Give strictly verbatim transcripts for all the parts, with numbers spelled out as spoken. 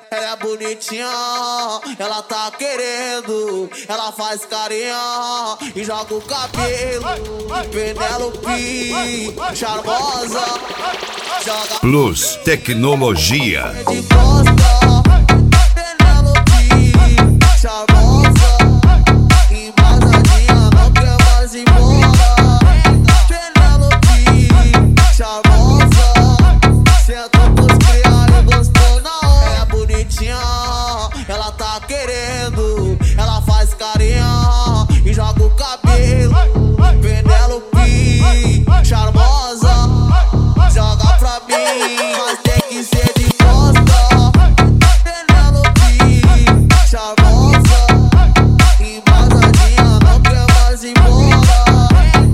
Ela é bonitinha, ela tá querendo. Ela faz carinha e joga o cabelo. Penélope, charmosa, joga Plus Tecnologia. de costa. Penélope, charmosa, embasadinha, não quer mais ir embora. Penélope, charmosa, sentou pros criados e gostou na hora. É bonitinha, ela tá querendo. Ela faz carinha e joga o cabelo. Penélope, charmosa, joga pra mim, mas tem que ser de costa. Penélope, charmosa, embasadinha, não quer mais ir embora.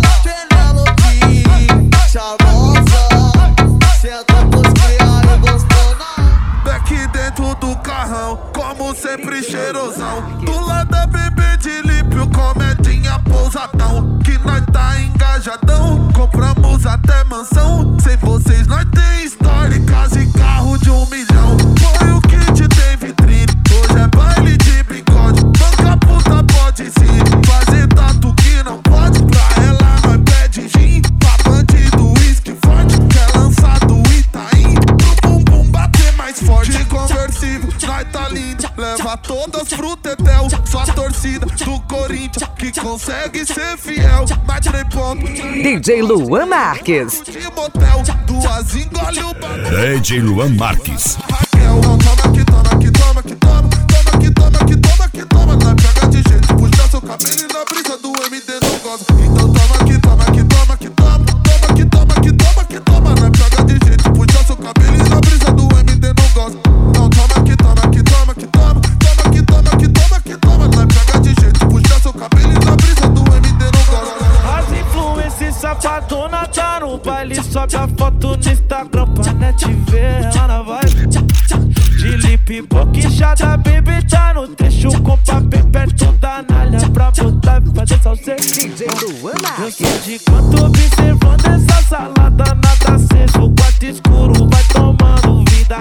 Penélope, charmosa, sentou pros criados e gostou na hora. Aqui dentro do carrão, como sempre cheirosão. Do lado da bebê de lípio, comedinha pousadão. Que nós tá engajadão, compramos até mansão. Sem vocês nós tem história, casa e carro de um milhão. Foi o kit tem vitrine, hoje é baile de bigode. Banca puta pode sim, fazer tatu que não pode. Pra ela nós pede gin, pra bandido uísque forte. Quer lançar do Itaim, pro bumbum bater mais forte. De conversível, nós tá lindo, leva todas pro tetel. Só a torcida do Corinthians que consegue ser fiel. Nós três pontos, D J Luan Marques. de motel, duas engole o bagulho. D J Luan Marques. Raquel, toma que toma que toma que toma. Toma que toma que toma que toma. Nós pega de jeito, puxa seu cabelo e na brisa do M D não gosta. Então toma que toma que toma que toma. Toma que toma que toma que toma. Nós pega de jeito, puxa seu cabelo e na brisa do M D não gosta. Não toma que toma que toma que toma. Toma que toma que toma que toma. Nós pega de jeito, puxa seu cabelo e na brisa do M D não gosta. As influências safadona tá no baile. Sobe a foto no Instagram pra net ver ela na vibe. De lip boquinchada, baby tá no trecho. Com papel perto da nalha pra botar e fazer salseiro. D J Luan Eu Marques. sei de quanto observando essa salada. Nada aceso, o quarto escuro vai tomando vida.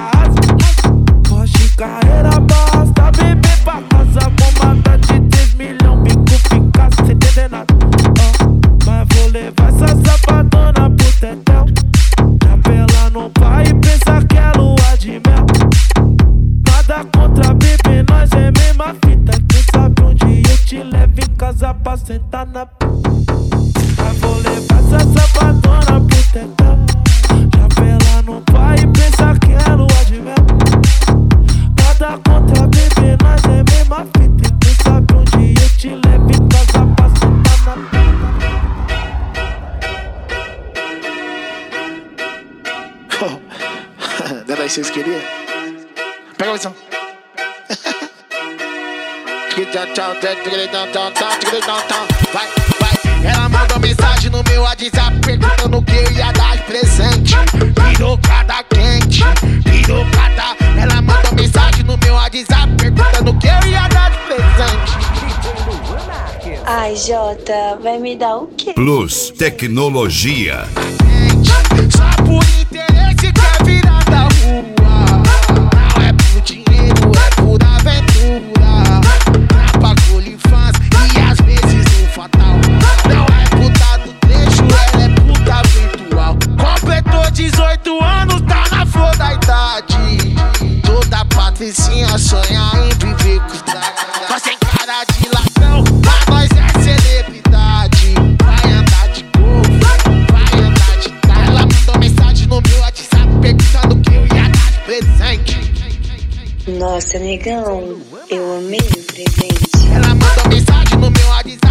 Porsche carreira basta, bebê pra casa. Bombada de três milhões, bico Picasso, sem entender nada. Oh, mas vou levar essa sapadona pro tetel. Apela no pai e pensa que é lua de mel. Nada contra bebê, nós é mesma fita. Quem sabe onde eu te levo em casa pra sentar na p. Mas vou levar essa sapadona pro tetel. Apela no pai e pensa que é lua de mel. Nada contra bebê, nós é mesma fita. Quem sabe onde eu te levo em casa pra sentar na p. Não era isso que vocês queriam? Pega a visão. Vai, vai. Ela mandou mensagem no meu WhatsApp perguntando o que eu ia dar de presente. Pirocada quente, pirocada. Ela mandou mensagem no meu WhatsApp perguntando o que eu ia dar de presente. Ai, Jota, vai me dar o quê? Plus Tecnologia. Só por interesse quer virar da rua. Não é por dinheiro, é por aventura. Na bagulho infância e às vezes o fatal. Não é puta do trecho, ela é puta virtual. Completou dezoito anos, tá na flor da idade. Toda patricinha sonha em viver com os tragas. Nós tem cara de ladrão, mas nós é celebridade. Vai andar de gol, vai andar de carro. Ela mandou mensagem no meu WhatsApp perguntando o que eu ia dar de presente. Nossa, negão, eu amei o presente. Ela mandou mensagem no meu WhatsApp